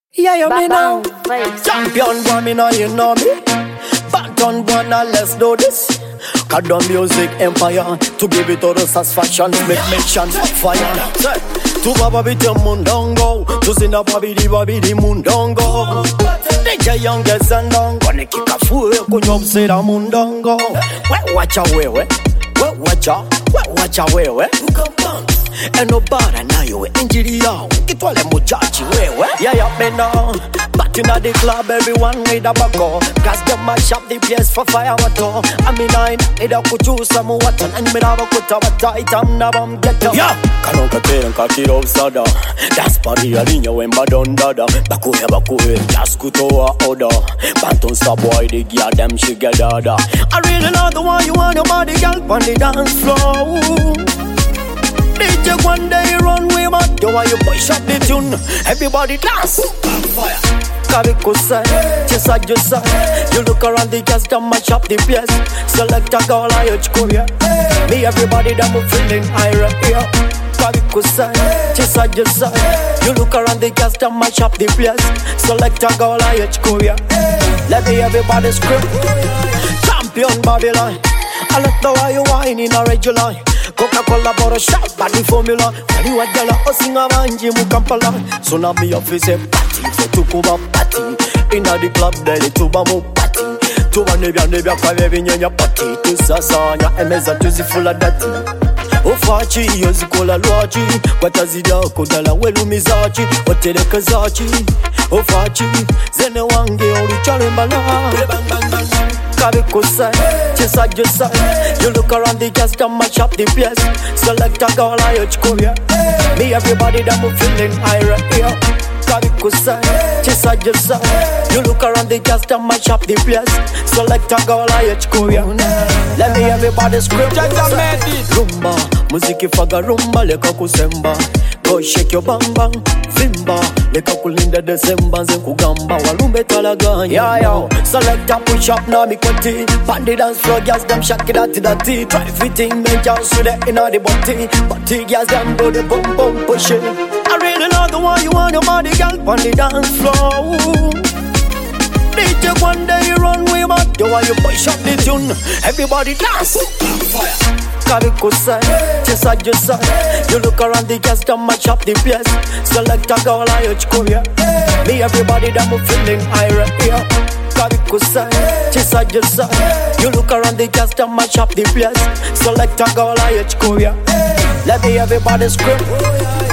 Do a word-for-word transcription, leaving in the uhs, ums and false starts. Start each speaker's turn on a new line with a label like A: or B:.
A: Yeah, you me now.
B: Vibes.
A: Champion boy, me know you know me. Banton boy, now let's do this. Cut down music empire to give it all the satisfaction. Make mention fire. Say, tu baba biti mundongo, tu sina babi di babi di mundongo. D J youngest and dongo, ne kika fuwe kunyobsera mundongo. We wacha wewe, we wacha, we wacha wewe. And no bother now you injury yao kitwale mujaji wewe. Yeah, yeah, me now. But in the club everyone need a bago. Cause them mash up the place for fire water. I mean I need a kuchu some water. And me never put up a tight I'm never get up. Yeah, kanoka teren kakiro sada. Das party alinya wemba don dada. Bakuhe bakuhe, das kutoa order. Banton stop boy they gear them she get dada. I really love the one you want your body girl on the dance floor. D J one day run way back, you want you push up the tune. Everybody dance. Fire. Kabiko say, chesa jusa. You look around the gas, them mash up the place. Select a girl, I urge Korea. Me everybody that move feeling irate here. Kabiko say, chesa jusa. You look around the gas, them mash up the place. Select a girl, I urge Korea. Let me everybody scream. Champion Babylon. I let the way you wine in a regular. Coca-Cola bottle shot body formula. Kali wajala osinga banji mu Kampala. So now me office party for tukuba party. Inna the club daily tuba mu party. Tuba nebya nebya kwa bebi nyanya party. Tusasanya emeza tuzifula dati. Ofachi yozikola lwachi. Watazida kodala welu mizachi. Oteleka zachi. Ofachi zene wange oluchale mbala. Kabiko say, chesa jusa. You look around the gas, them mash up the place. Select a girl, I urge Korea. Me everybody that move feeling irate here. Kabiko say, chesa jusa. You look around the gas, them mash up the place. Select a girl, I urge Korea. Let me everybody scream. Rumba, muziki faga rumba, leka kusemba. Go shake your bang bang, vimba. Leka kulinda December, zen kugamba. Walumbe talaganya. Yeah, yo, select a push up now, me kwati. Pandy dance floor, gas them shake it at the tea. Try fitting, me just so that inna the body. Body gas them do the boom boom push it. I really love the one you want your body, girl, on the dance floor. D J one day you run way back, you want you push up the tune. Everybody dance. Fire. Kabiko say, chesa jusa. You look around the gas, them mash up the place. Select a girl, I urge Korea. Me everybody that move feeling irate here. Kabiko say, chesa jusa. You look around the gas, them mash up the place. Select a girl, I urge Korea. Let me everybody scream.